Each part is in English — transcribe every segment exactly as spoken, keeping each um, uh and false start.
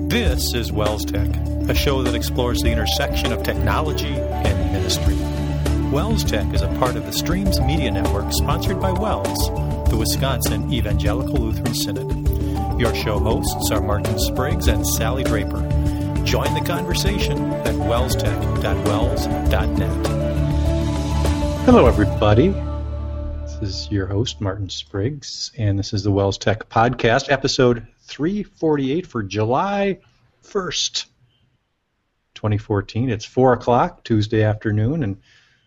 This is Wells Tech, a show that explores the intersection of technology and ministry. Wells Tech is a part of the Streams Media Network sponsored by Wells, the Wisconsin Evangelical Lutheran Synod. Your show hosts are Martin Spriggs and Sally Draper. Join the conversation at wells tech dot wells dot net. Hello, everybody. This is your host, Martin Spriggs, and this is the Wells Tech Podcast, episode three forty-eight for July first, twenty fourteen. It's four o'clock, Tuesday afternoon, and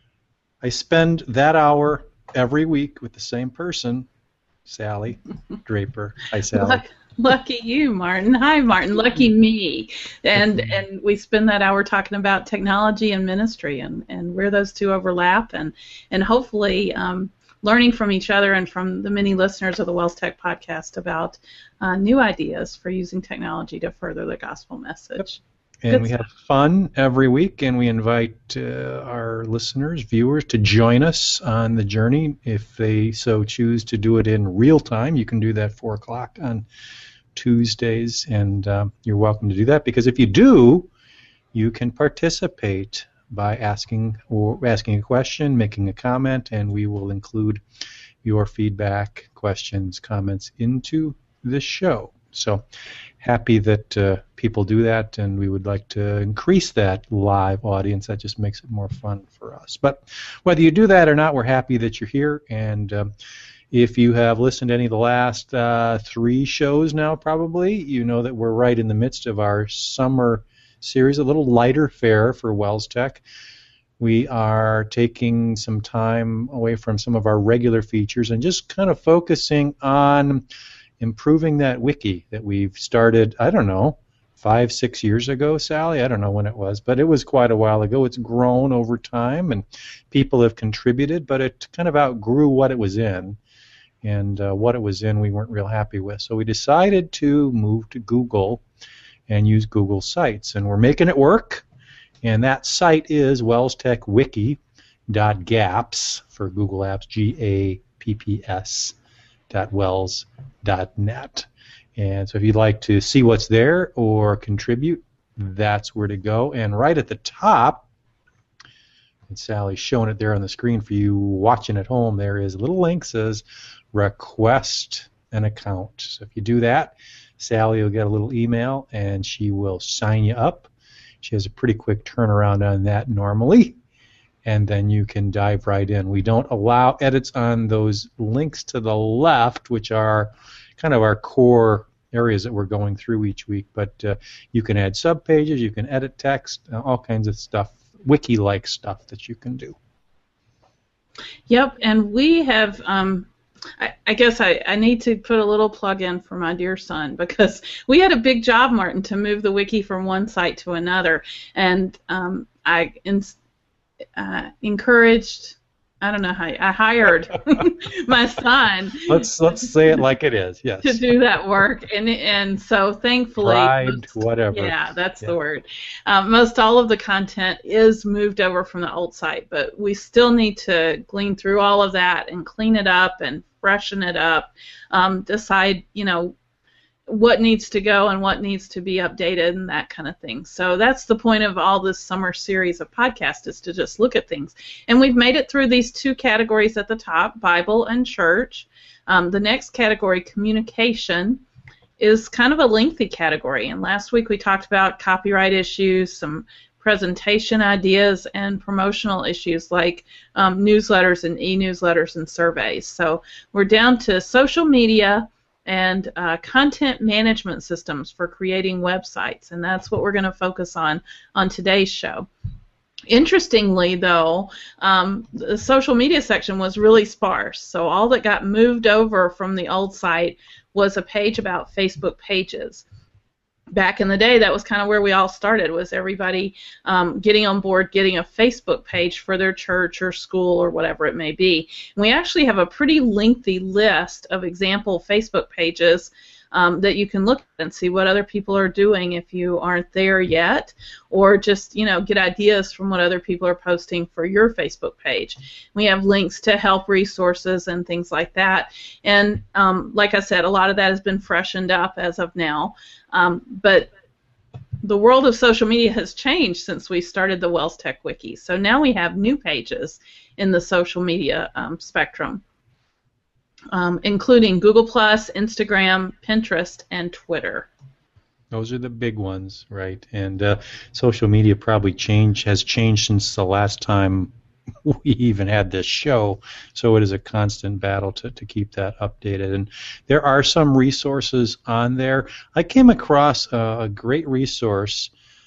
I spend that hour every week with the same person, Sally Draper. Hi, Sally. Lucky you, Martin. Hi, Martin. Lucky me. And and we spend that hour talking about technology and ministry and, and where those two overlap, and, and hopefully um, learning from each other and from the many listeners of the Wells Tech Podcast about uh, new ideas for using technology to further the gospel message. And Good we stuff. have fun every week, and we invite uh, our listeners, viewers, to join us on the journey. If they so choose to do it in real time, you can do that four o'clock on Tuesdays, and um, you're welcome to do that, because if you do, you can participate by asking or asking a question, making a comment, and we will include your feedback, questions, comments into the show. So happy that uh, people do that, and we would like to increase that live audience. That just makes it more fun for us. But whether you do that or not, we're happy that you're here. And um, if you have listened to any of the last uh, three shows now, probably, you know that we're right in the midst of our summer series, a little lighter fare for Wells Tech. We are taking some time away from some of our regular features and just kind of focusing on improving that wiki that we've started, I don't know, five, six years ago, Sally? I don't know when it was, but it was quite a while ago. It's grown over time, and people have contributed, but it kind of outgrew what it was in, and uh, what it was in we weren't real happy with. So we decided to move to Google and use Google Sites, and we're making it work, and that site is wells tech wiki dot gaps for Google Apps, G A P P S dot wells dot net. And so if you'd like to see what's there or contribute, that's where to go. And right at the top, and Sally's showing it there on the screen for you watching at home, there is a little link that says request an account. So if you do that, Sally will get a little email and she will sign you up. She has a pretty quick turnaround on that normally, and then you can dive right in. We don't allow edits on those links to the left, which are kind of our core areas that we're going through each week, but uh, you can add subpages, you can edit text, uh, all kinds of stuff, wiki-like stuff that you can do. Yep, and we have, um, I, I guess I, I need to put a little plug in for my dear son, because we had a big job, Martin, to move the wiki from one site to another, and um, I in, uh, encouraged, I don't know how, I hired my son. Let's let's say it like it is, yes. To do that work, and and so thankfully, Pride, whatever. Yeah, that's yeah. the word. Um, most all of the content is moved over from the old site, but we still need to glean through all of that and clean it up and freshen it up. Um, decide, you know, what needs to go and what needs to be updated and that kind of thing. So that's the point of all this summer series of podcasts, is to just look at things. And we've made it through these two categories at the top, Bible and church. Um, the next category, communication, is kind of a lengthy category. And last week we talked about copyright issues, some presentation ideas, and promotional issues like um, newsletters and e-newsletters and surveys. So we're down to social media and uh, content management systems for creating websites, and that's what we're going to focus on on today's show. Interestingly, though, um, the social media section was really sparse, so all that got moved over from the old site was a page about Facebook pages. Back in the day, that was kind of where we all started, was everybody um, getting on board, getting a Facebook page for their church or school or whatever it may be. And we actually have a pretty lengthy list of example Facebook pages um, that you can look at and see what other people are doing if you aren't there yet, or just, you know, get ideas from what other people are posting for your Facebook page. We have links to help resources and things like that. And um, like I said, a lot of that has been freshened up as of now. Um, but the world of social media has changed since we started the Wells Tech Wiki. So now we have new pages in the social media um, spectrum, um, including Google plus, Instagram, Pinterest, and Twitter. Those are the big ones, right? And uh, social media probably change has changed since the last time we even had this show, so it is a constant battle to, to keep that updated. And there are some resources on there. I came across a, a great resource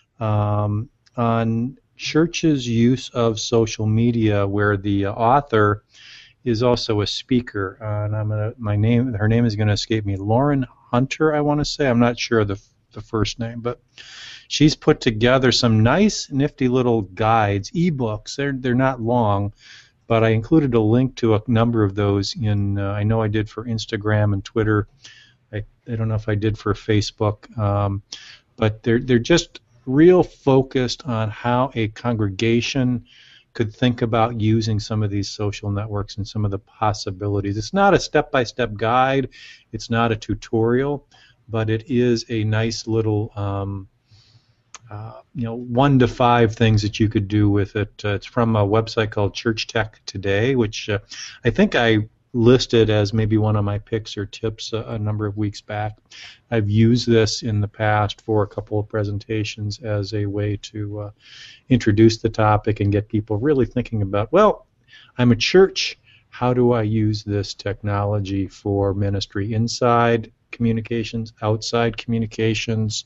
um, on churches' use of social media, where the uh, author is also a speaker. Uh, and I'm gonna, my name, her name is going to escape me. Lauren Hunter, I want to say. I'm not sure the the first name, but she's put together some nice, nifty little guides, ebooks. They're they're not long, but I included a link to a number of those in. Uh, I know I did for Instagram and Twitter. I, I don't know if I did for Facebook, um, but they're they're just real focused on how a congregation could think about using some of these social networks and some of the possibilities. It's not a step-by-step guide. It's not a tutorial, but it is a nice little, um, uh, you know, one to five things that you could do with it. Uh, it's from a website called Church Tech Today, which uh, I think I listed as maybe one of my picks or tips a, a number of weeks back. I've used this in the past for a couple of presentations as a way to uh, introduce the topic and get people really thinking about, well, I'm a church. How do I use this technology for ministry inside communications, outside communications,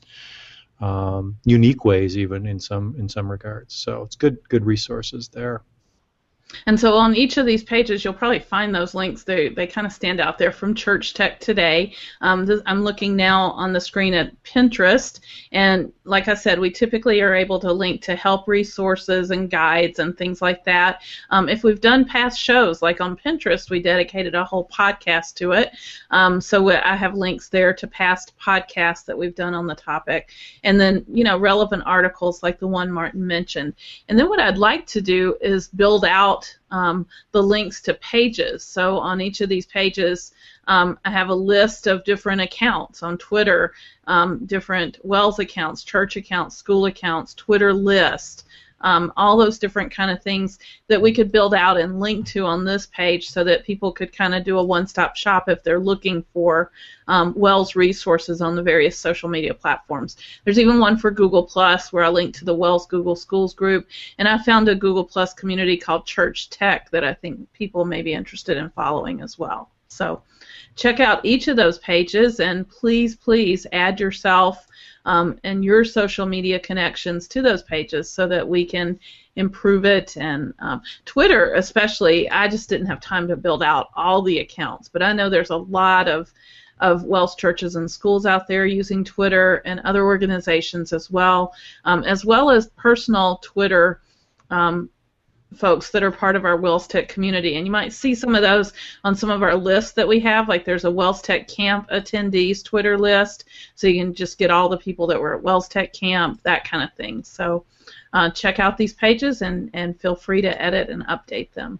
um, unique ways even in some in some regards. So it's good good resources there. And so on each of these pages, you'll probably find those links. They they kind of stand out there from Church Tech Today. Um, this, I'm looking now on the screen at Pinterest, and like I said, we typically are able to link to help resources and guides and things like that. Um, if we've done past shows, like on Pinterest, we dedicated a whole podcast to it. Um, so I have links there to past podcasts that we've done on the topic, and then you know relevant articles like the one Martin mentioned. And then what I'd like to do is build out Um, the links to pages. So on each of these pages, um, I have a list of different accounts on Twitter, um, different Wells accounts, church accounts, school accounts, Twitter list, um, all those different kind of things that we could build out and link to on this page so that people could kind of do a one-stop shop if they're looking for um, Wells resources on the various social media platforms. There's even one for Google plus, where I link to the Wells Google Schools group, and I found a Google plus community called Church Tech that I think people may be interested in following as well. So check out each of those pages, and please, please add yourself um, and your social media connections to those pages so that we can improve it. And um, Twitter especially, I just didn't have time to build out all the accounts, but I know there's a lot of of Wells churches and schools out there using Twitter, and other organizations as well, um, as well as personal Twitter um, folks that are part of our Wells Tech community. And you might see some of those on some of our lists that we have, like there's a Wells Tech Camp attendees Twitter list, so you can just get all the people that were at Wells Tech Camp, that kind of thing. So uh, check out these pages and, and feel free to edit and update them.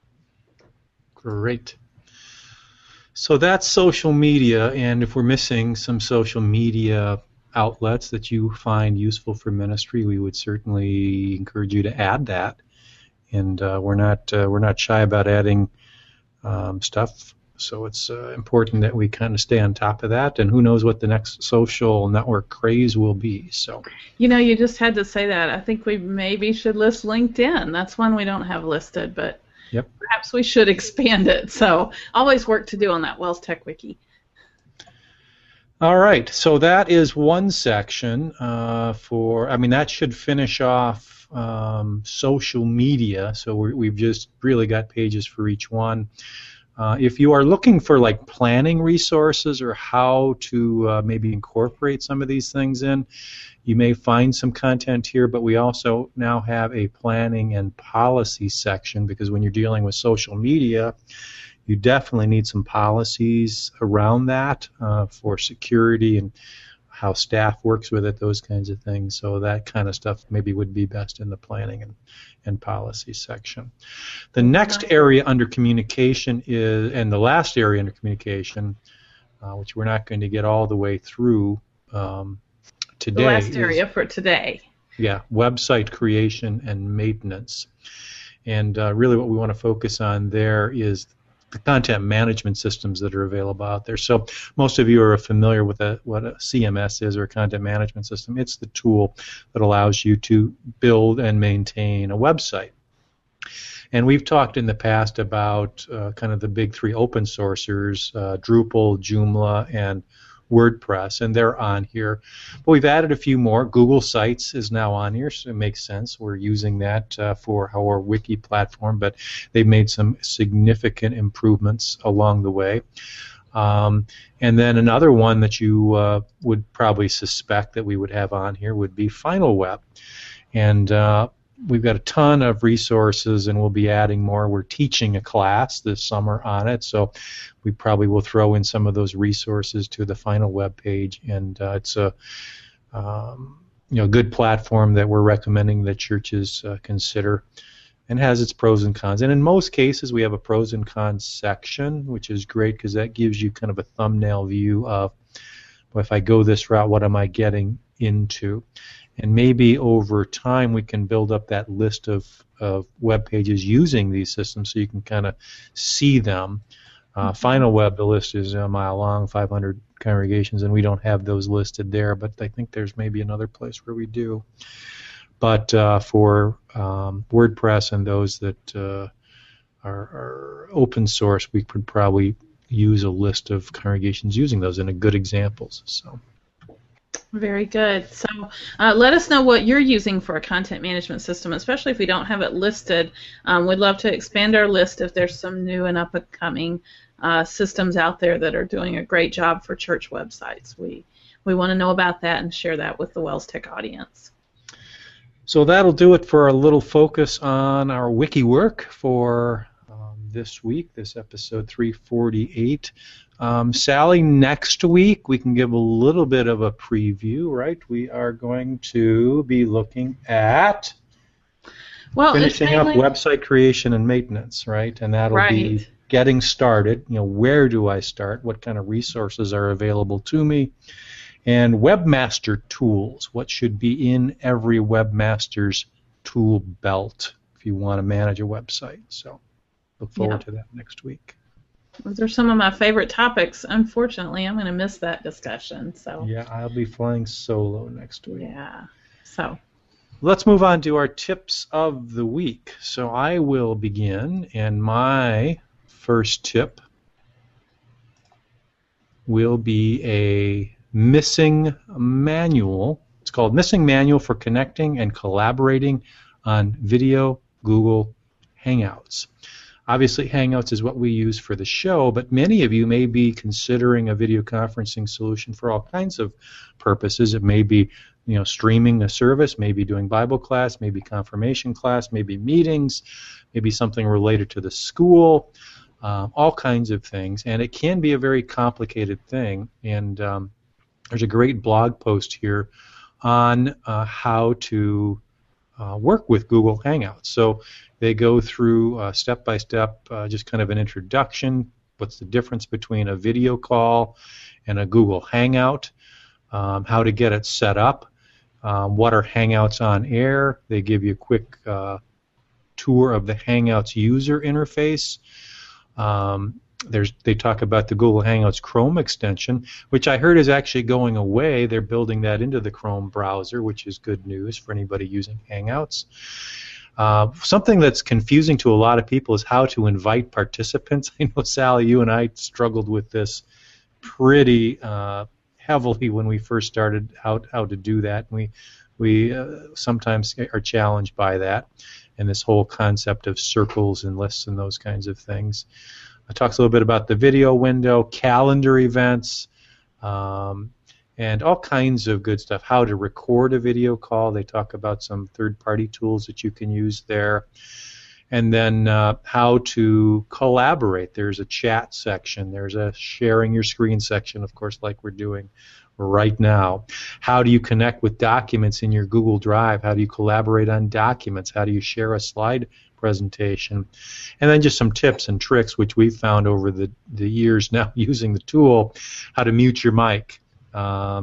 Great. So that's social media, and if we're missing some social media outlets that you find useful for ministry, we would certainly encourage you to add that. And uh, we're not uh, we're not shy about adding um, stuff. So it's uh, important that we kind of stay on top of that. And who knows what the next social network craze will be. So you know, you just had to say that. I think we maybe should list LinkedIn. That's one we don't have listed, but yep. Perhaps we should expand it. So always work to do on that Wells Tech Wiki. All right. So that is one section uh, for. I mean, that should finish off. Um, social media, so we're, we've just really got pages for each one. Uh, if you are looking for like planning resources or how to uh, maybe incorporate some of these things in, you may find some content here, but we also now have a planning and policy section, because when you're dealing with social media, you definitely need some policies around that uh, for security and how staff works with it, those kinds of things. So that kind of stuff maybe would be best in the planning and, and policy section. The next area under communication is, and the last area under communication, uh, which we're not going to get all the way through um, today the last is, area for today. Yeah, website creation and maintenance. And uh, really what we want to focus on there is the content management systems that are available out there. So most of you are familiar with a, what a C M S is, or a content management system. It's the tool that allows you to build and maintain a website. And we've talked in the past about uh, kind of the big three open sourcers, uh, Drupal, Joomla, and WordPress, and they're on here. But we've added a few more. Google Sites is now on here, so it makes sense. We're using that uh, for our wiki platform, but they've made some significant improvements along the way. Um, and then another one that you uh, would probably suspect that we would have on here would be FinalWeb. And uh, we've got a ton of resources, and we'll be adding more. We're teaching a class this summer on it, so we probably will throw in some of those resources to the FinalWeb page. And uh, it's a um, you know good platform that we're recommending that churches uh, consider, and has its pros and cons. And in most cases, we have a pros and cons section, which is great because that gives you kind of a thumbnail view of, well, if I go this route, what am I getting into? And maybe over time we can build up that list of, of web pages using these systems so you can kind of see them. Uh, FinalWeb, the list is a mile long, five hundred congregations, and we don't have those listed there, but I think there's maybe another place where we do. But uh, for um, WordPress and those that uh, are, are open source, we could probably use a list of congregations using those and good examples. So. Very good. So uh, let us know what you're using for a content management system, especially if we don't have it listed. Um, we'd love to expand our list if there's some new and up-and-coming uh, systems out there that are doing a great job for church websites. We, we want to know about that and share that with the WellsTech audience. So that'll do it for a little focus on our wiki work for um, this week, this episode three forty-eight. Um, Sally, next week we can give a little bit of a preview, right? We are going to be looking at well, finishing up mainly, website creation and maintenance, right? And that'll right. be getting started. You know, where do I start? What kind of resources are available to me? And webmaster tools. What should be in every webmaster's tool belt if you want to manage a website? So look forward yeah. to that next week. Those are some of my favorite topics. Unfortunately, I'm going to miss that discussion. So yeah, I'll be flying solo next week. Yeah. So let's move on to our tips of the week. So I will begin, and my first tip will be a missing manual. It's called Missing Manual for Connecting and Collaborating on Video Google Hangouts. Obviously, Hangouts is what we use for the show, but many of you may be considering a video conferencing solution for all kinds of purposes. It may be, you know, streaming a service, maybe doing Bible class, maybe confirmation class, maybe meetings, maybe something related to the school, um, all kinds of things. And it can be a very complicated thing. And um, there's a great blog post here on uh, how to uh, work with Google Hangouts. So they go through uh, step-by-step, uh, just kind of an introduction. What's the difference between a video call and a Google Hangout? Um, how to get it set up. Um, what are Hangouts on air? They give you a quick uh, tour of the Hangouts user interface. Um, there's, they talk about the Google Hangouts Chrome extension, which I heard is actually going away. They're building that into the Chrome browser, which is good news for anybody using Hangouts. Uh, something that's confusing to a lot of people is how to invite participants. I know, Sally, you and I struggled with this pretty uh, heavily when we first started how, how to do that. We, we uh, sometimes are challenged by that and this whole concept of circles and lists and those kinds of things. It talks a little bit about the video window, calendar events, um, and all kinds of good stuff. How to record a video call. They talk about some third-party tools that you can use there. And then uh, how to collaborate. There's a chat section. There's a sharing your screen section, of course, like we're doing right now. How do you connect with documents in your Google Drive? How do you collaborate on documents? How do you share a slide presentation? And then just some tips and tricks, which we've found over the, the years now using the tool. How to mute your mic. Um,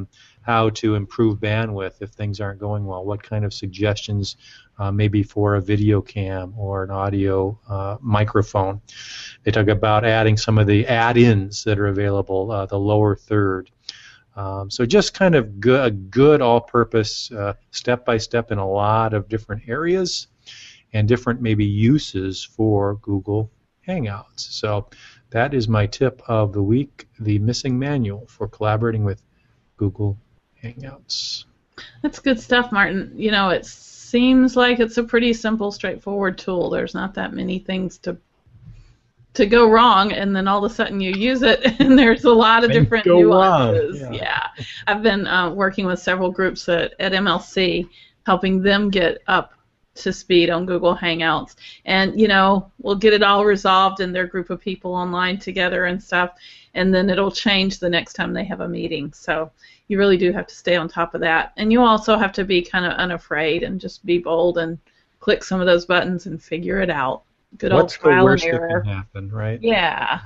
how to improve bandwidth if things aren't going well, what kind of suggestions uh, maybe for a video cam or an audio uh, microphone. They talk about adding some of the add-ins that are available, uh, the lower third. Um, so just kind of good, a good all-purpose uh, step-by-step in a lot of different areas and different maybe uses for Google Hangouts. So that is my tip of the week, the missing manual for collaborating with Google Hangouts. That's good stuff, Martin. You know, it seems like it's a pretty simple, straightforward tool. There's not that many things to to go wrong, and then all of a sudden you use it, and there's a lot of Things different go nuances. wrong. Yeah. Yeah. I've been uh, working with several groups at, at M L C, helping them get up to speed on Google Hangouts, and you know, we'll get it all resolved in their group of people online together and stuff, and then it'll change the next time they have a meeting. So you really do have to stay on top of that, and you also have to be kind of unafraid and just be bold and click some of those buttons and figure it out. Good old What's the trial and worst that error. can happen, right? Yeah.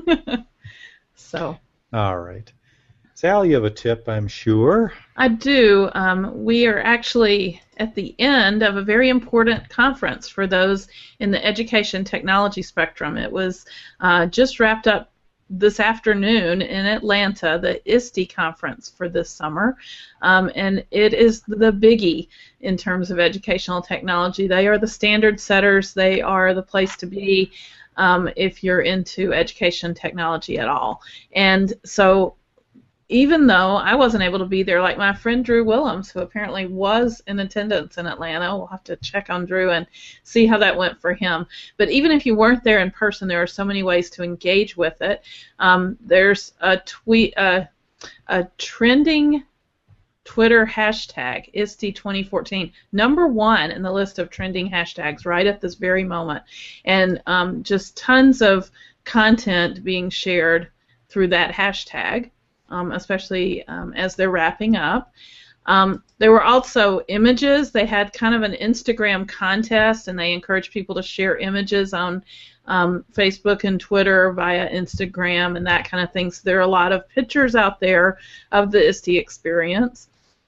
So. All right. Sal, you have a tip, I'm sure. I do. Um, we are actually at the end of a very important conference for those in the education technology spectrum. It was uh, just wrapped up this afternoon in Atlanta, the I S T E conference for this summer, um, and it is the biggie in terms of educational technology. They are the standard setters. They are the place to be um, if you're into education technology at all. And so even though I wasn't able to be there, like my friend Drew Willems, who apparently was in attendance in Atlanta, we'll have to check on Drew and see how that went for him. But even if you weren't there in person, there are so many ways to engage with it. Um, there's a tweet, uh, a trending Twitter hashtag, I S T E twenty fourteen, number one in the list of trending hashtags right at this very moment, and um, just tons of content being shared through that hashtag. Um, especially um, as they're wrapping up. Um, there were also images. They had kind of an Instagram contest, and they encouraged people to share images on um, Facebook and Twitter via Instagram and that kind of thing. So there are a lot of pictures out there of the I S T E experience.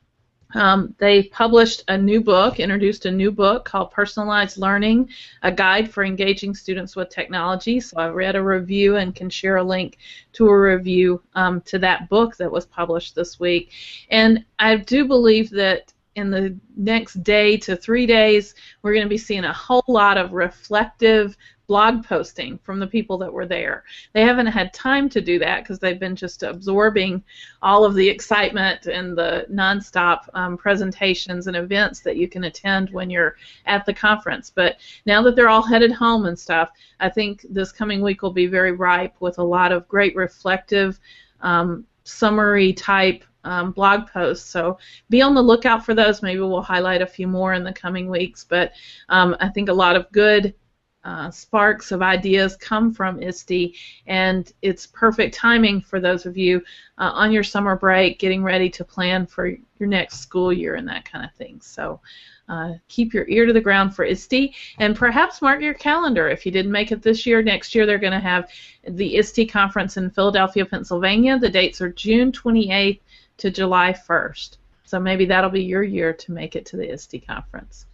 Um, they published a new book, introduced a new book called Personalized Learning, a guide for engaging students with technology. So I read a review and can share a link to a review um, to that book that was published this week. And I do believe that in the next day to three days, we're going to be seeing a whole lot of reflective blog posting from the people that were there. They haven't had time to do that because they've been just absorbing all of the excitement and the nonstop um, presentations and events that you can attend when you're at the conference. But now that they're all headed home and stuff, I think this coming week will be very ripe with a lot of great reflective um, summary type Um, blog posts, so be on the lookout for those. Maybe we'll highlight a few more in the coming weeks, but um, I think a lot of good uh, sparks of ideas come from I S T E, and it's perfect timing for those of you uh, on your summer break, getting ready to plan for your next school year and that kind of thing. So uh, keep your ear to the ground for I S T E, and perhaps mark your calendar. If you didn't make it this year, next year they're going to have the I S T E conference in Philadelphia, Pennsylvania. The dates are June twenty-eighth to July first. So maybe that'll be your year to make it to the I S T E conference.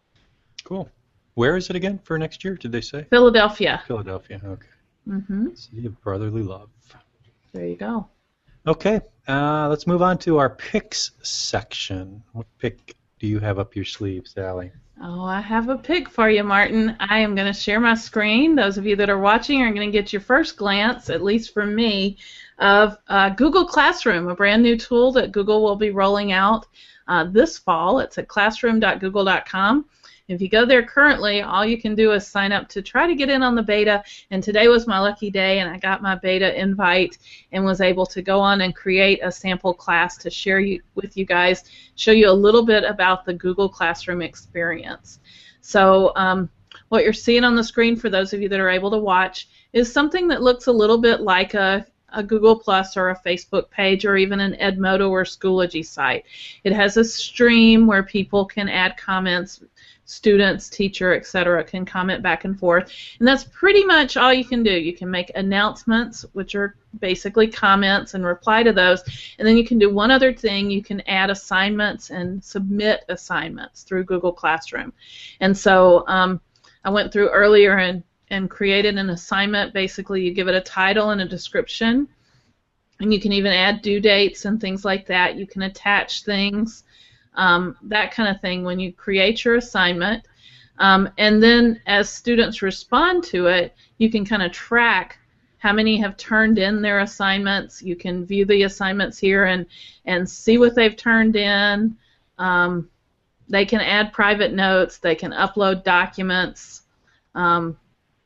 Cool. Where is it again for next year, did they say? Philadelphia. Philadelphia, okay. Mm-hmm. City of Brotherly Love. There you go. Okay, uh, let's move on to our picks section. What pick do you have up your sleeve, Sally? Oh, I have a pick for you, Martin. I am going to share my screen. Those of you that are watching are going to get your first glance, at least from me, of uh, Google Classroom, a brand new tool that Google will be rolling out uh, this fall. It's at classroom dot google dot com. If you go there currently, all you can do is sign up to try to get in on the beta, and today was my lucky day, and I got my beta invite and was able to go on and create a sample class to share you, with you guys, show you a little bit about the Google Classroom experience. So um, what you're seeing on the screen, for those of you that are able to watch, is something that looks a little bit like a a Google Plus or a Facebook page or even an Edmodo or Schoology site. It has a stream where people can add comments students, teacher, et cetera can comment back and forth. And that's pretty much all you can do. You can make announcements, which are basically comments, and reply to those. And then you can do one other thing. You can add assignments and submit assignments through Google Classroom. And so um, I went through earlier and, and created an assignment. Basically, you give it a title and a description. And you can even add due dates and things like that. You can attach things, um, that kind of thing when you create your assignment. Um, and then as students respond to it, you can kind of track how many have turned in their assignments. You can view the assignments here and, and see what they've turned in. Um, they can add private notes. They can upload documents. Um,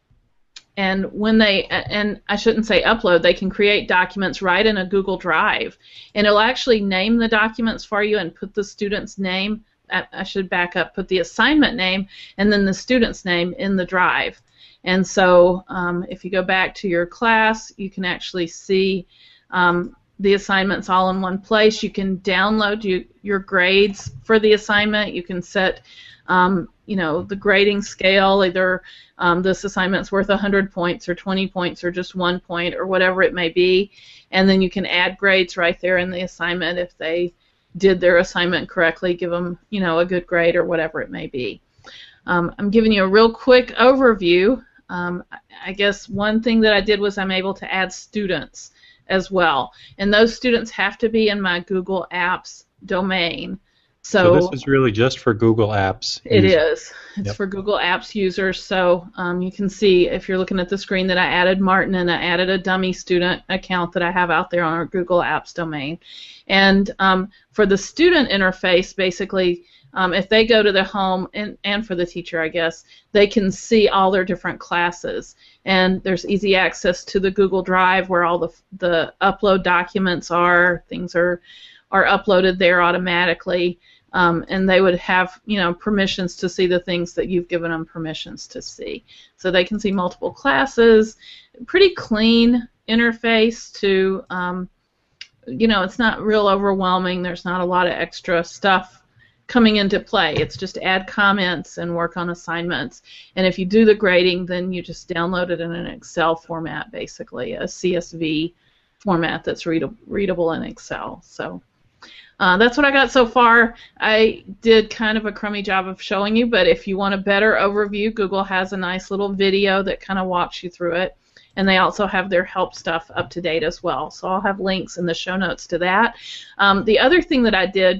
And when they, and I shouldn't say upload, they can create documents right in a Google Drive. And it'll actually name the documents for you and put the student's name, I should back up, put the assignment name and then the student's name in the drive. And so um, if you go back to your class, you can actually see um, the assignments all in one place. You can download you, your grades for the assignment. You can set um, you know, the grading scale, either um, this assignment's worth one hundred points or twenty points or just one point or whatever it may be, and then you can add grades right there in the assignment. If they did their assignment correctly, give them, you know, a good grade or whatever it may be. Um, I'm giving you a real quick overview. Um, I guess one thing that I did was I'm able to add students as well, and those students have to be in my Google Apps domain. So, so this is really just for Google Apps. It users. is. It's Yep. for Google Apps users. So um, you can see if you're looking at the screen that I added Martin and I added a dummy student account that I have out there on our Google Apps domain. And um, for the student interface, basically, um, if they go to the home, and, and for the teacher, I guess, they can see all their different classes. And there's easy access to the Google Drive where all the, the upload documents are. Things are, are uploaded there automatically. Um, and they would have, you know, permissions to see the things that you've given them permissions to see. So they can see multiple classes. Pretty clean interface to, um, you know, it's not real overwhelming. There's not a lot of extra stuff coming into play. It's just add comments and work on assignments. And if you do the grading, then you just download it in an Excel format, basically, a C S V format that's read- readable in Excel. So. Uh, that's what I got so far. I did kind of a crummy job of showing you, but if you want a better overview, Google has a nice little video that kind of walks you through it. And they also have their help stuff up to date as well. So I'll have links in the show notes to that. Um, the other thing that I did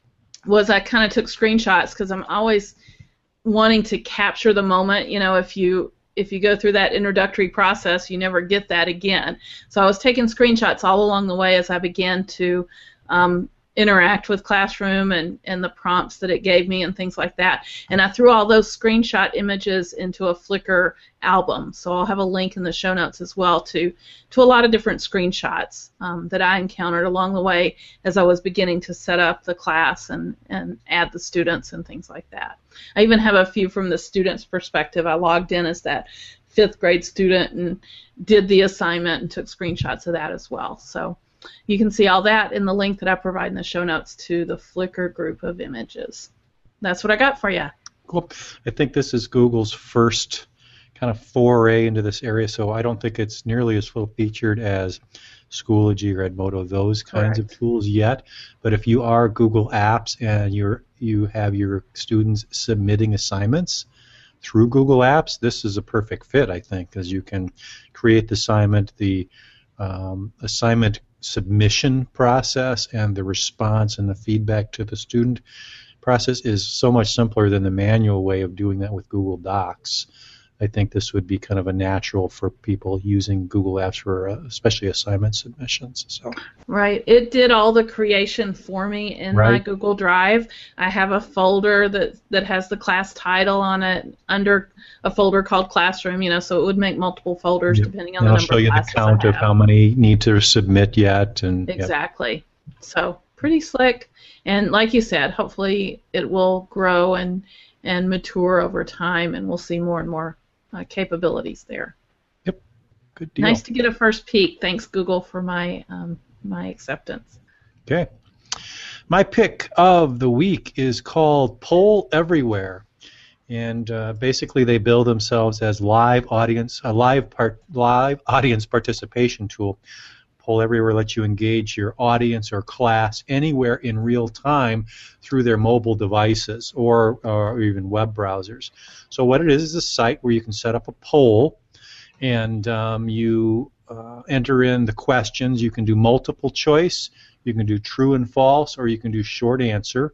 was I kind of took screenshots because I'm always wanting to capture the moment. You know, if you if you go through that introductory process, you never get that again. So I was taking screenshots all along the way as I began to um, interact with Classroom and, and the prompts that it gave me and things like that. And I threw all those screenshot images into a Flickr album. So I'll have a link in the show notes as well to, to a lot of different screenshots um, that I encountered along the way as I was beginning to set up the class and, and add the students and things like that. I even have a few from the student's perspective. I logged in as that fifth grade student and did the assignment and took screenshots of that as well. So you can see all that in the link that I provide in the show notes to the Flickr group of images. That's what I got for you. Cool. I think this is Google's first kind of foray into this area, so I don't think it's nearly as full featured as Schoology or Edmodo, those kinds Correct. of tools yet. But if you are Google Apps and you're you have your students submitting assignments through Google Apps, this is a perfect fit, I think, because you can create the assignment, the um, assignment submission process and the response and the feedback to the student process is so much simpler than the manual way of doing that with Google Docs. I think this would be kind of a natural for people using Google Apps for uh, especially assignment submissions. So. Right. It did all the creation for me in Right. my Google Drive. I have a folder that, that has the class title on it under a folder called Classroom, you know, so it would make multiple folders Yep. depending on And the I'll number show of you the classes count I of have. how many need to submit yet. And yep. Exactly. So pretty slick. And like you said, hopefully it will grow and, and mature over time, and we'll see more and more uh, capabilities there. Yep. Good deal. Nice to get a first peek. Thanks, Google, for my um, my acceptance. Okay. My pick of the week is called Poll Everywhere. and uh, basically they bill themselves as live audience, a live part, live audience participation tool. Poll Everywhere lets you engage your audience or class anywhere in real time through their mobile devices or, or even web browsers. So what it is is a site where you can set up a poll, and um, you uh, enter in the questions. You can do multiple choice, you can do true and false, or you can do short answer.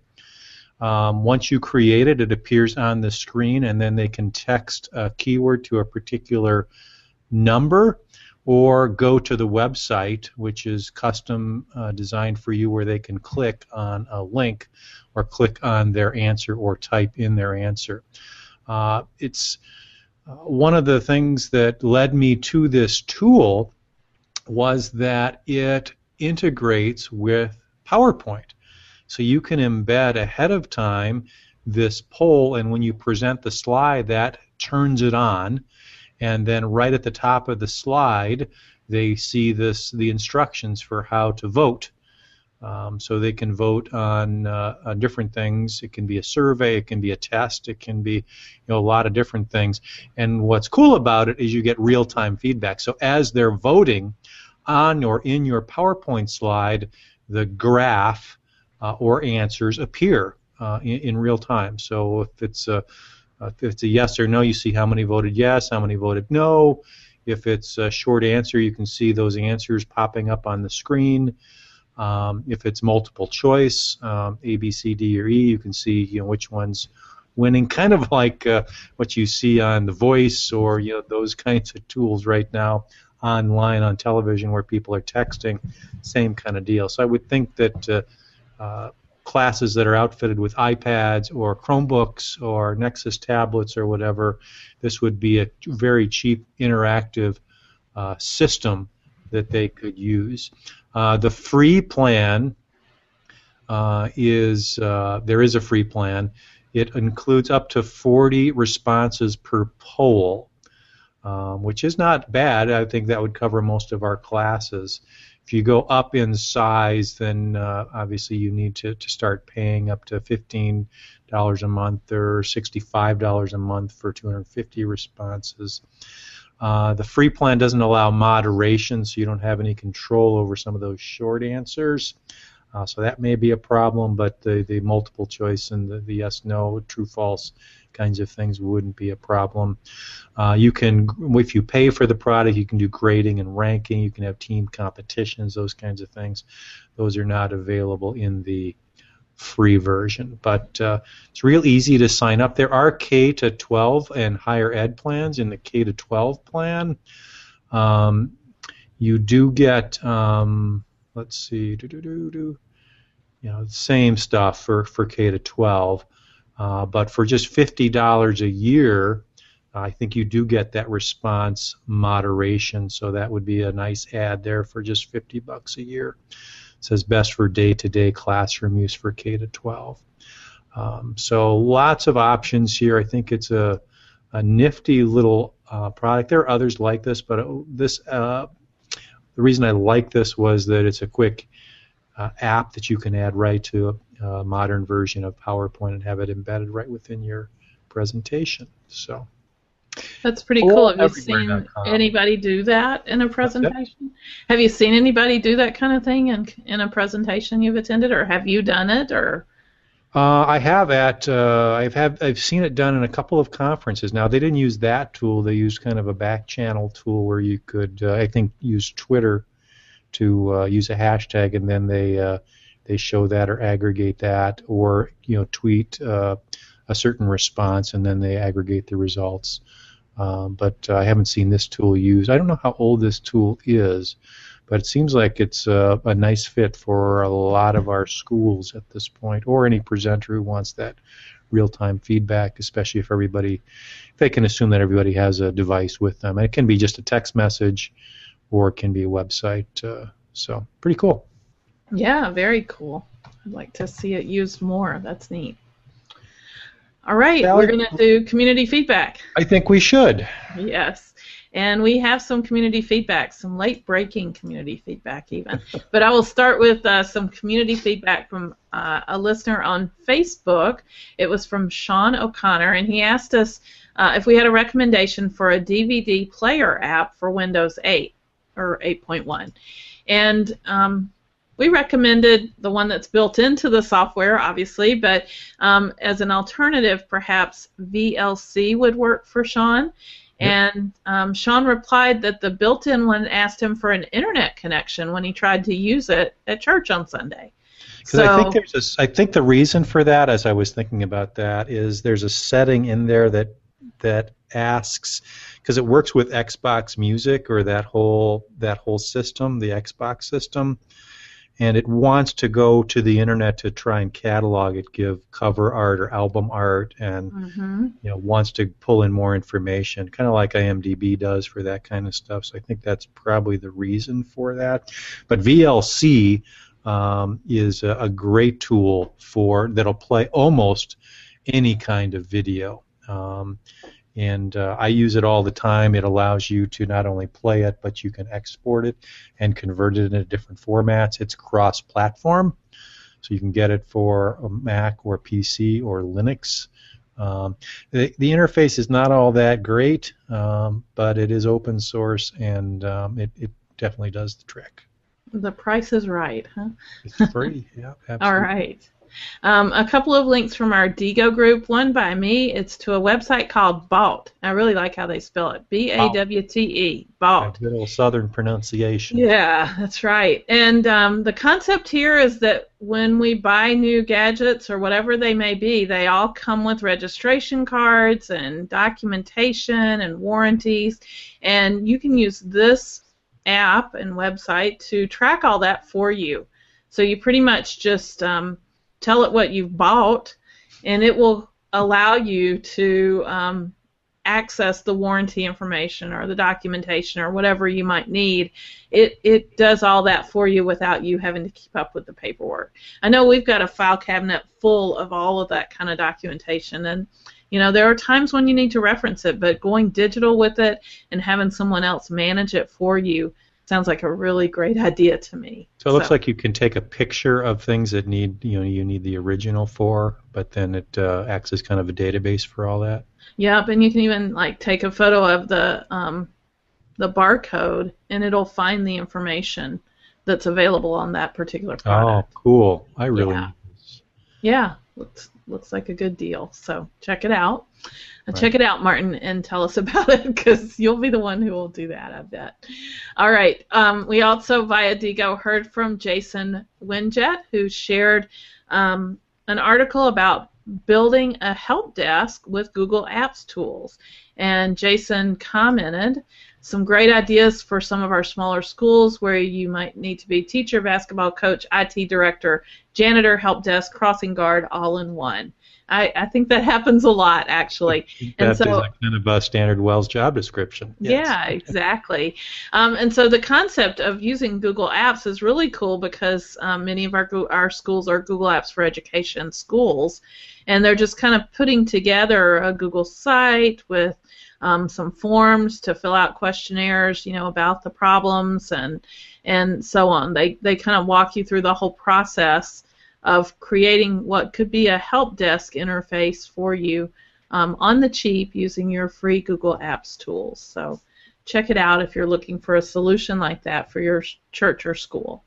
Um, once you create it, it appears on the screen, and then they can text a keyword to a particular number, or go to the website, which is custom uh, designed for you, where they can click on a link or click on their answer or type in their answer. Uh, it's uh, one of the things that led me to this tool was that it integrates with PowerPoint. So you can embed ahead of time this poll, and when you present the slide, that turns it on. And then right at the top of the slide, they see this the instructions for how to vote. Um, so they can vote on, uh, on different things. It can be a survey, it can be a test, it can be, you know, a lot of different things. And what's cool about it is you get real-time feedback. So as they're voting on or in your PowerPoint slide, the graph uh, or answers appear uh, in, in real time. So if it's a Uh, if it's a yes or no, you see how many voted yes, how many voted no. If it's a short answer, you can see those answers popping up on the screen. Um, if it's multiple choice, um, A, B, C, D, or E, you can see, you know, which one's winning. Kind of like uh, what you see on The Voice, or, you know, those kinds of tools right now online on television where people are texting. Same kind of deal. So I would think that uh, uh, classes that are outfitted with iPads or Chromebooks or Nexus tablets or whatever, this would be a very cheap interactive uh, system that they could use. Uh, the free plan uh, is, uh, there is a free plan. It includes up to forty responses per poll, um, which is not bad. I think that would cover most of our classes. If you go up in size, then uh, obviously you need to, to start paying up to fifteen dollars a month or sixty-five dollars a month for two hundred fifty responses. Uh, the free plan doesn't allow moderation, so you don't have any control over some of those short answers. Uh, so that may be a problem, but the, the multiple choice and the, the yes, no, true, false kinds of things wouldn't be a problem. Uh, you can, if you pay for the product, you can do grading and ranking. You can have team competitions, those kinds of things. Those are not available in the free version. But uh, it's real easy to sign up. There are K to twelve and higher ed plans. In the K to twelve plan, um, you do get, um, let's see, do do do do, you know, same stuff for for K to twelve. Uh, but for just fifty dollars a year, I think you do get that response moderation, so that would be a nice add there for just fifty bucks a year. It says best for day-to-day classroom use for K to twelve. Um, so lots of options here. I think it's a, a nifty little uh, product. There are others like this, but this uh, the reason I like this was that it's a quick uh, app that you can add right to a, a modern version of PowerPoint and have it embedded right within your presentation. So that's pretty cool. Have you seen anybody do that in a presentation? Have you seen anybody do that kind of thing in in a presentation you've attended, or have you done it, or? Uh, I have at uh, I've have I've seen it done in a couple of conferences. Now they didn't use that tool; they used kind of a back channel tool where you could uh, I think use Twitter to uh, use a hashtag, and then they uh, they show that or aggregate that, or you know tweet uh, a certain response, and then they aggregate the results. Um, but uh, I haven't seen this tool used. I don't know how old this tool is, but it seems like it's uh, a nice fit for a lot of our schools at this point, or any presenter who wants that real-time feedback, especially if everybody, if they can assume that everybody has a device with them. And it can be just a text message, or it can be a website. Uh, so pretty cool. Yeah, very cool. I'd like to see it used more. That's neat. All right, Sally, we're going to do community feedback. I think we should. Yes. And we have some community feedback, some late-breaking community feedback even. But I will start with uh, some community feedback from uh, a listener on Facebook. It was from Sean O'Connor, and he asked us uh, if we had a recommendation for a D V D player app for Windows eight or eight point one. And um, we recommended the one that's built into the software, obviously, but um, as an alternative, perhaps V L C would work for Sean. And um, Sean replied that the built-in one asked him for an internet connection when he tried to use it at church on Sunday. Because so, I think there's a, I think the reason for that, as I was thinking about that, is there's a setting in there that that asks, because it works with Xbox Music or that whole that whole system, the Xbox system, and it wants to go to the internet to try and catalog it, give cover art or album art, and mm-hmm. you know wants to pull in more information, kind of like IMDb does for that kind of stuff. So I think that's probably the reason for that. But V L C um, is a, a great tool for that'll play almost any kind of video. Um, And uh, I use it all the time. It allows you to not only play it, but you can export it and convert it into different formats. It's cross-platform, so you can get it for a Mac or P C or Linux. Um, the, the interface is not all that great, um, but it is open source, and um, it, it definitely does the trick. The price is right, huh? It's free, yeah, absolutely. All right. Um, a couple of links from our Digo group. One by me. It's to a website called Bawt. I really like how they spell it. B A W T E. Bawt. Good old Southern pronunciation. Yeah, that's right. And um, the concept here is that when we buy new gadgets or whatever they may be, they all come with registration cards and documentation and warranties. And you can use this app and website to track all that for you. So you pretty much just um, tell it what you've bought, and it will allow you to um, access the warranty information or the documentation or whatever you might need. It it does all that for you without you having to keep up with the paperwork. I know we've got a file cabinet full of all of that kind of documentation, and you know there are times when you need to reference it, but going digital with it and having someone else manage it for you sounds like a really great idea to me. So it looks so. like you can take a picture of things that need, you know, you need the original for, but then it uh, acts as kind of a database for all that. Yep, and you can even like take a photo of the um, the barcode, and it'll find the information that's available on that particular product. Oh, cool! I really yeah. need this. Yeah, looks looks like a good deal. So check it out. Right. Check it out, Martin, and tell us about it, because you'll be the one who will do that, I bet. All right. Um, we also, via Digo, heard from Jason Winjet, who shared um, an article about building a help desk with Google Apps tools. And Jason commented, some great ideas for some of our smaller schools where you might need to be teacher, basketball coach, I T director, janitor, help desk, crossing guard, all in one. I, I think that happens a lot, actually. That and so, is a kind of a standard Wells job description. Yes. Yeah, exactly. Um, and so the concept of using Google Apps is really cool because um, many of our our schools are Google Apps for Education schools, and they're just kind of putting together a Google site with um, some forms to fill out questionnaires, you know, about the problems and and so on. They they kind of walk you through the whole process of creating what could be a help desk interface for you um, on the cheap using your free Google Apps tools. So check it out if you're looking for a solution like that for your church or school.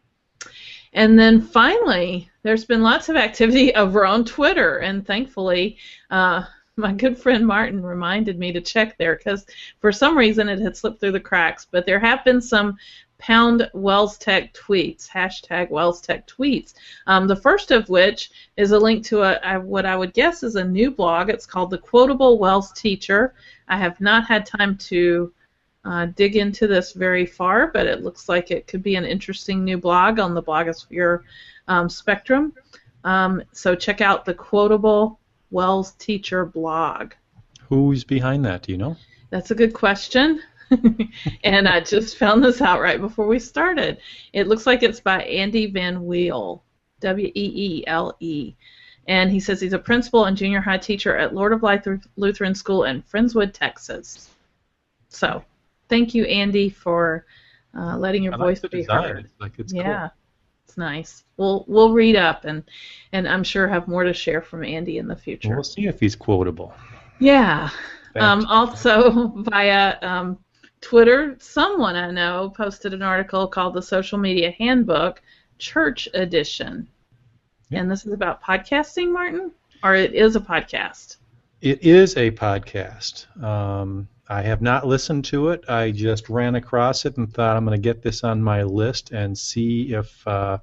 And then finally, there's been lots of activity over on Twitter, and thankfully uh, my good friend Martin reminded me to check there because for some reason it had slipped through the cracks, but there have been some pound Wells Tech tweets, hashtag Wells Tech tweets. Um, the first of which is a link to a, a what I would guess is a new blog. It's called The Quotable Wells Teacher. I have not had time to uh, dig into this very far, but it looks like it could be an interesting new blog on the blogosphere um, spectrum. Um, so check out The Quotable Wells Teacher blog. Who's behind that? Do you know? That's a good question. And I just found this out right before we started. It looks like it's by Andy Van Weele, W E E L E. And he says he's a principal and junior high teacher at Lord of Life Lutheran School in Friendswood, Texas. So thank you, Andy, for uh, letting your I voice like the be design. heard. It's like it's Yeah, cool. it's nice. We'll we'll read up and and I'm sure have more to share from Andy in the future. We'll see if he's quotable. Yeah. Um, Thanks. also via um, Twitter, someone I know posted an article called the Social Media Handbook, Church Edition. Yeah. And this is about podcasting, Martin? Or it is a podcast? It is a podcast. Um, I have not listened to it. I just ran across it and thought I'm going to get this on my list and see if uh,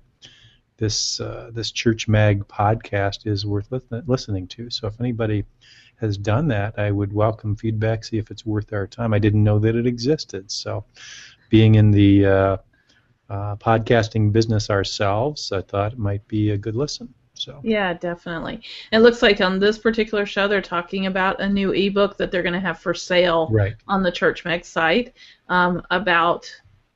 this uh, this Church Mag podcast is worth li- listening to. So if anybody has done that, I would welcome feedback, see if it's worth our time. I didn't know that it existed. So being in the uh, uh, podcasting business ourselves, I thought it might be a good listen. So. Yeah, definitely. It looks like on this particular show they're talking about a new ebook that they're going to have for sale right. on the Church Mag site um, about,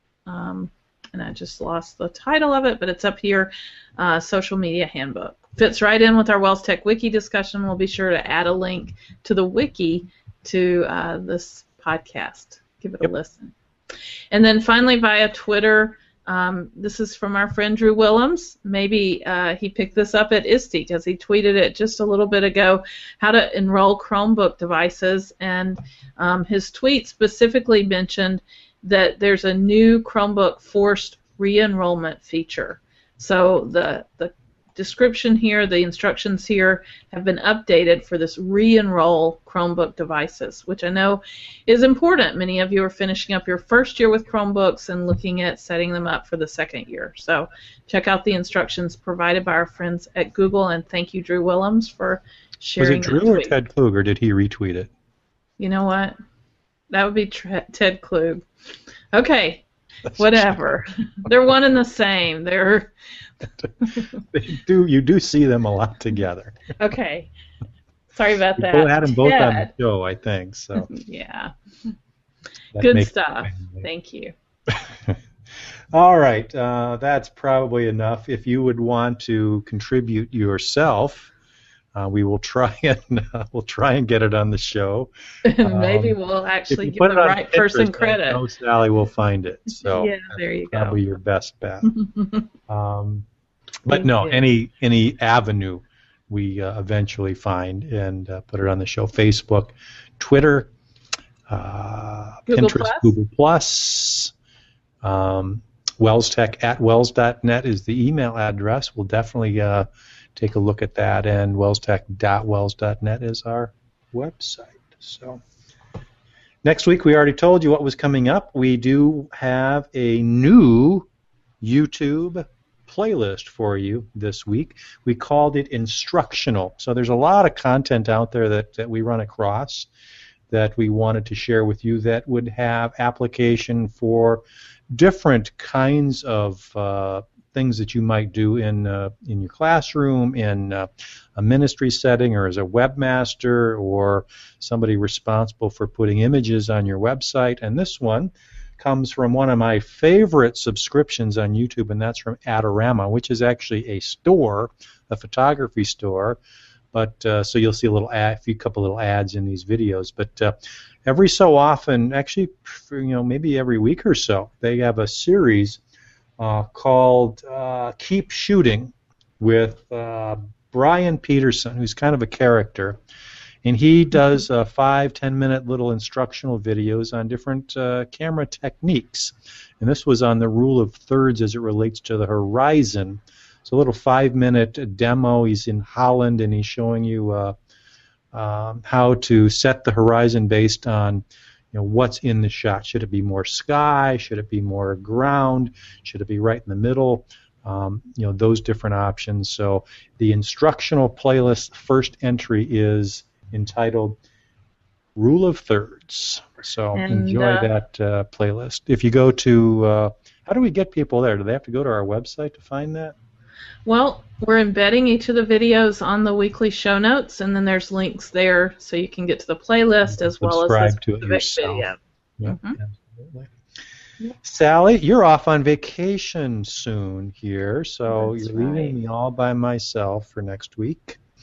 um, and I just lost the title of it, but it's up here, uh, Social Media Handbook. Fits right in with our Wells Tech Wiki discussion. We'll be sure to add a link to the wiki to uh, this podcast. Give it yep. a listen. And then finally via Twitter, Um, this is from our friend Drew Willems. Maybe uh, he picked this up at I S T E because he tweeted it just a little bit ago, how to enroll Chromebook devices. And um, his tweet specifically mentioned that there's a new Chromebook forced re-enrollment feature. So the, the description here, the instructions here have been updated for this re-enroll Chromebook devices, which I know is important. Many of you are finishing up your first year with Chromebooks and looking at setting them up for the second year. So check out the instructions provided by our friends at Google, and thank you, Drew Willems, for sharing Was it Drew that or tweet. Ted Klug, or did he retweet it? You know what? That would be Tre- Ted Klug. Okay, whatever. They're one and the same. They're they do. You do see them a lot together. okay. Sorry about We that. both had them both Ted. on the show, I think. So yeah. that Good makes stuff. it Thank you. All right, uh, that's probably enough. If you would want to contribute yourself, uh, we will try and uh, we'll try and get it on the show. Maybe Um, we'll If actually you give put the it on right Pinterest, person I credit. know Sally will find it. So Yeah, there you go. probably your best bet. um, but Thank no, you. any any avenue we uh, eventually find and uh, put it on the show. Facebook, Twitter, uh, Google Pinterest, Plus? Google Plus. Um, WellsTech at wells dot net is the email address. We'll definitely uh, take a look at that, and wellstech dot wells dot net is our website. So next week, we already told you what was coming up. We do have a new YouTube playlist for you this week. We called it Instructional. So there's a lot of content out there that, that we run across that we wanted to share with you that would have application for different kinds of uh, things that you might do in uh, in your classroom, in uh, a ministry setting, or as a webmaster, or somebody responsible for putting images on your website. And this one comes from one of my favorite subscriptions on YouTube, and that's from Adorama, which is actually a store, a photography store. But uh, so you'll see a little ad, a few couple little ads in these videos. But uh, every so often, actually, for, you know, maybe every week or so, they have a series uh, called uh, Keep Shooting with uh, Brian Peterson, who's kind of a character, and he does uh, five, ten minute little instructional videos on different uh, camera techniques. And this was on the rule of thirds as it relates to the horizon. So a little five-minute demo. He's in Holland, and he's showing you uh, um, how to set the horizon based on, you know, what's in the shot. Should it be more sky? Should it be more ground? Should it be right in the middle? Um, you know, those different options. So the instructional playlist first entry is entitled Rule of Thirds. So And, enjoy uh, that uh, playlist. If you go to, uh, how do we get people there? Do they have to go to our website to find that? Well, we're embedding each of the videos on the weekly show notes, and then there's links there so you can get to the playlist as well as Subscribe this to it specific yourself. video. Yeah, Mhm. absolutely. Yep. Sally, you're off on vacation soon here, so That's you're leaving right. me all by myself for next week.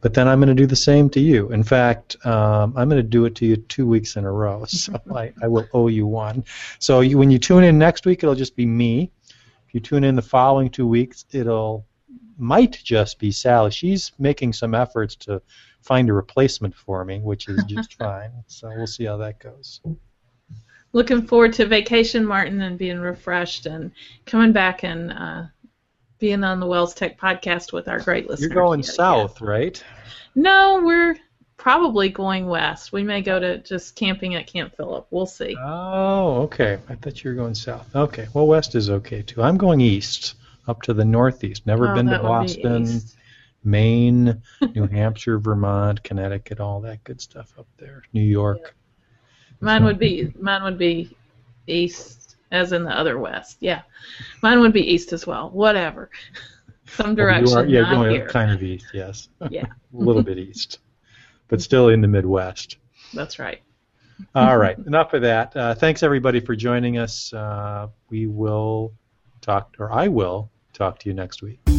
but then I'm going to do the same to you. In fact, um, I'm going to do it to you two weeks in a row, so I, I will owe you one. So you, when you tune in next week, it'll just be me. If you tune in the following two weeks, it'll might just be Sally. She's making some efforts to find a replacement for me, which is just fine. So we'll see how that goes. Looking forward to vacation, Martin, and being refreshed and coming back and uh, being on the Wells Tech podcast with our great listeners. You're going yeah, south, yeah. right? No, we're probably going west. We may go to just camping at Camp Phillip. We'll see. Oh, okay. I thought you were going south. Okay. Well, west is okay, too. I'm going east, up to the northeast. Never Oh, been to that would be Boston, east. Maine, New Hampshire, Vermont, Connecticut, all that good stuff up there. New York. Mine would be mine would be east, as in the other west. Yeah, mine would be east as well. Whatever, some direction. Well, you are, yeah, not going here. kind of east, yes. Yeah, A little bit east, but still in the Midwest. that's right. All right, enough of that. Uh, thanks everybody for joining us. Uh, we will talk, or I will talk to you next week.